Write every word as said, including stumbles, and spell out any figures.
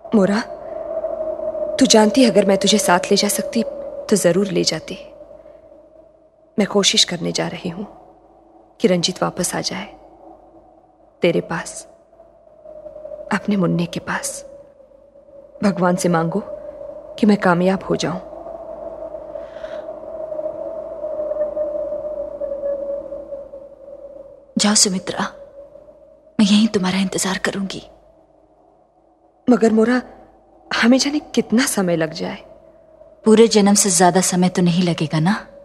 मोरा, तू जानती अगर मैं तुझे साथ ले जा सकती तो जरूर ले जाती। मैं कोशिश करने जा रही हूं कि रंजीत वापस आ जाए तेरे पास, अपने मुन्ने के पास। भगवान से मांगो कि मैं कामयाब हो जाऊं। जाओ सुमित्रा, मैं यहीं तुम्हारा इंतजार करूंगी। मगर मोरा, हमें जाने कितना समय लग जाए। पूरे जन्म से ज्यादा समय तो नहीं लगेगा ना।